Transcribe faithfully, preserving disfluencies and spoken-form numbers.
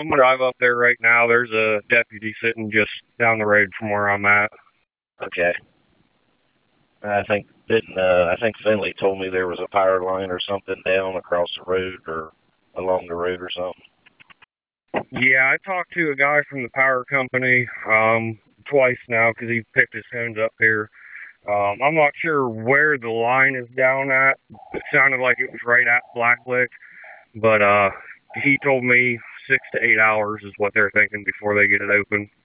gonna drive up there right now. There's a deputy sitting just down the road from where I'm at. Okay. I think didn't uh, I think Finley told me there was a power line or something down across the road or along the road or something. Yeah, I talked to a guy from the power company um, twice now because he picked his phones up here. Um, I'm not sure where the line is down at. It sounded like it was right at Blacklick, but uh, he told me six to eight hours is what they're thinking before they get it open.